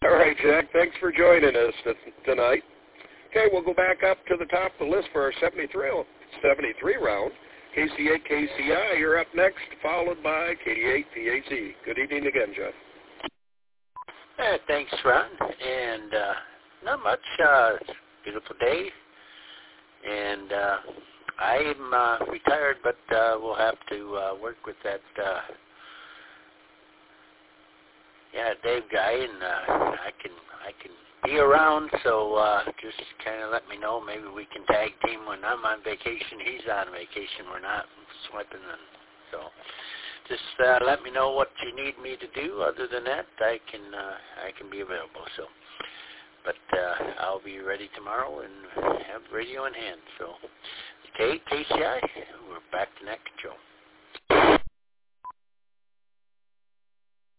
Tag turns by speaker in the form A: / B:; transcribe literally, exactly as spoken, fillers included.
A: All right, Jack. Thanks for joining us t- tonight. Okay, we'll go back up to the top of the list for our seventy-three round. K C eight K C I, you're up next, followed by K D eight P A C. Good evening again, Jeff.
B: Uh, thanks, Ron. And uh, not much. Uh, it's a beautiful day. And uh, I'm uh, retired, but uh, we'll have to uh, work with that, uh, yeah, Dave guy, and uh, I can I can be around. So uh, just kind of let me know. Maybe we can tag team when I'm on vacation. He's on vacation. We're not swiping, and so just uh, let me know what you need me to do. Other than that, I can uh, I can be available. So. But uh, I'll be ready tomorrow and have radio in hand. So, okay, K C I, we're back to next show.